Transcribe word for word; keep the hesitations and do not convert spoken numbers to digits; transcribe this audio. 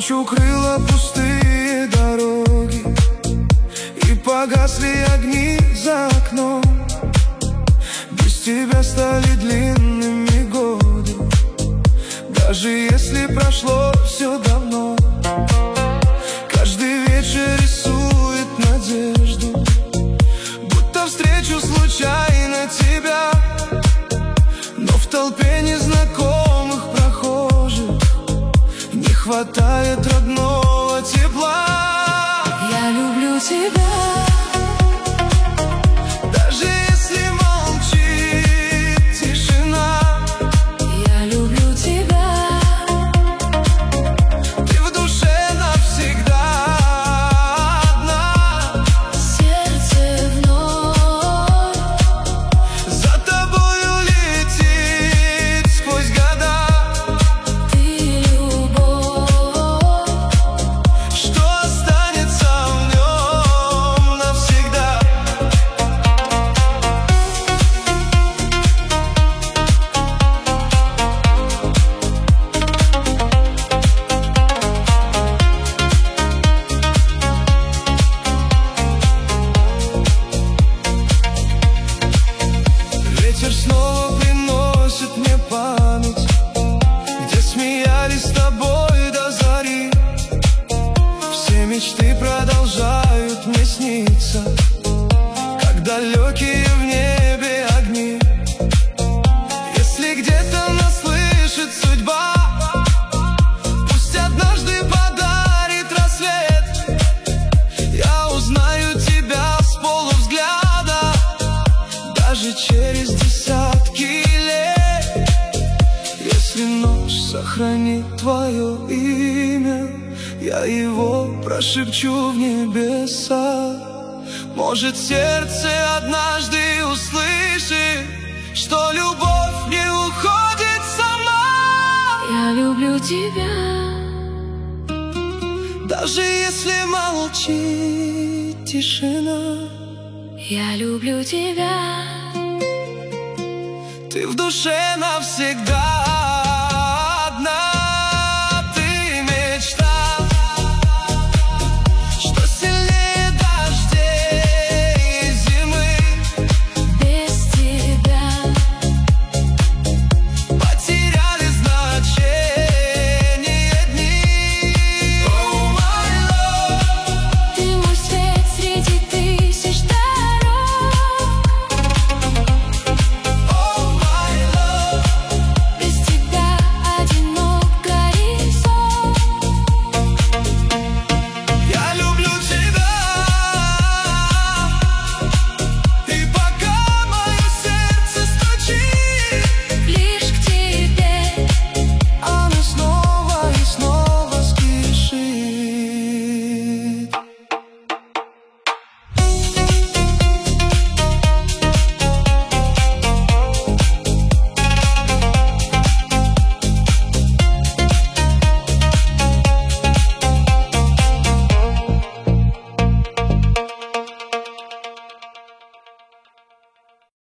Ночь укрыла пустые дороги, и погасли огни за окном. Без тебя стали длинными годы, даже если прошло все давно. Каждый вечер рисует надежду, будто встречу случайно тебя. Но в толпе незнакомых прохожих не хватает родного тепла. Я люблю тебя, даже если молчит тишина. я люблю тебя, Ты в душе навсегда одна. сердце вновь За тобою летит сквозь года. ты любовь. Что останется в нем навсегда? Ветер снова приносит мне память, где смеялись с тобой до зари. Все мечты продолжают мне сниться, как далекие в небе огни. Если где-то нас слышит судьба, пусть однажды подарит рассвет. Я узнаю тебя с полувзгляда, даже через десятки лет. Если ночь сохранит твое имя, я его прошепчу в небеса. Может, сердце однажды услышит, что любовь не уходит сама. Я люблю тебя, Даже если молчит тишина, я люблю тебя. ты в душе навсегда.